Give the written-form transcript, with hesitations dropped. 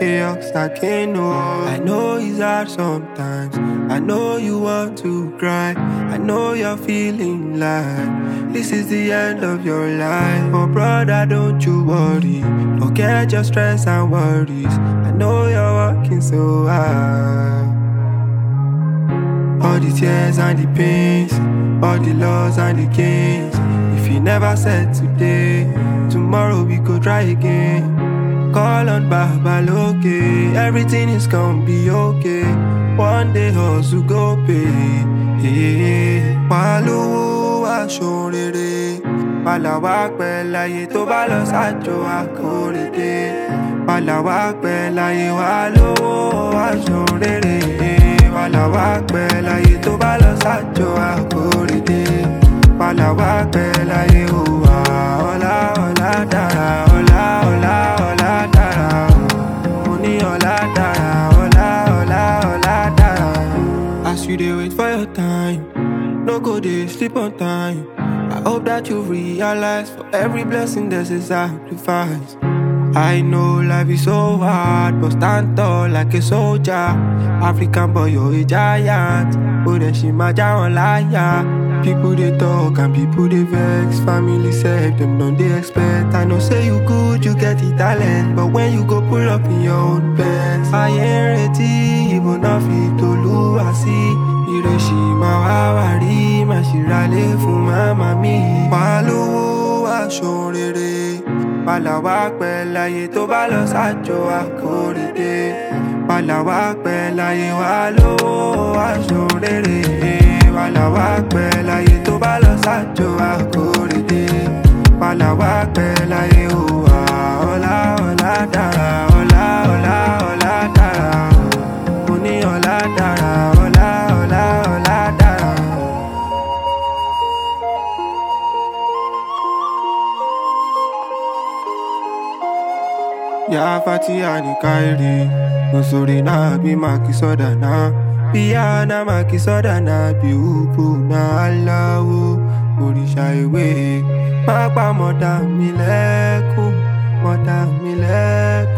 I know it's hard sometimes. I know you want to cry. I know you're feeling like this is the end of your life. But brother, don't you worry. Forget your stress and worries. I know you're working so hard. All the tears and the pains, all the loss and the gains. If you never said today, tomorrow we could try again. Call on Baba Loke, everything is gonna be okay. One day hustle go pay. Palowo wa ṣorere, palawa pẹ́ láyé tó bá lọ sájò akórèdé. Palawa pẹ́ láyé wa lówó wa ṣorere. Palawa pẹ́ láyé tó bá lọ sájò akórèdé. Palawa pẹ́ láyé o wa ọlá ọlá dára ọlá ọlá ọlá dára. Mo ní ọlá dára ọlá ọlá ọlá dára. As you dey wait for your time, no go dey sleep on time. I hope that you realize for every blessing there's a sacrifice. I know life is so hard, but stand tall like a soldier. African boy, you're a giant. Odeshimaja on liar. People they talk and people they vex. Family said them don't they expect. I know say you good, you get the talent, but when you go pull up in your own best, I ain't ready, even nothing to lose. I see. Hiroshima wawari, mashirale fún mama mi. Palowo wa ṣorere, palawa pẹ́ láyé tó bá lọ sájò akórèdé. Palawa pẹ́ láyé wa lówó wa ṣorere. Palawa pẹ́ láyé tó bá lọ sájò akórèdé. Palawa pẹ́ láyé o wa ọlá ọlá dára ọlá ọlá ọlá dára. Mo ní ọlá dára ọlá ọlá ọlá dára. Ya Fatiha ni kairi, nusuri na bi makisoda na. Biya na makisoda na bi upu na Allahu. Òrìṣà ìwé, má pa mọ̀dà mi lẹ́kún, mọ̀dà mi lẹ́kún.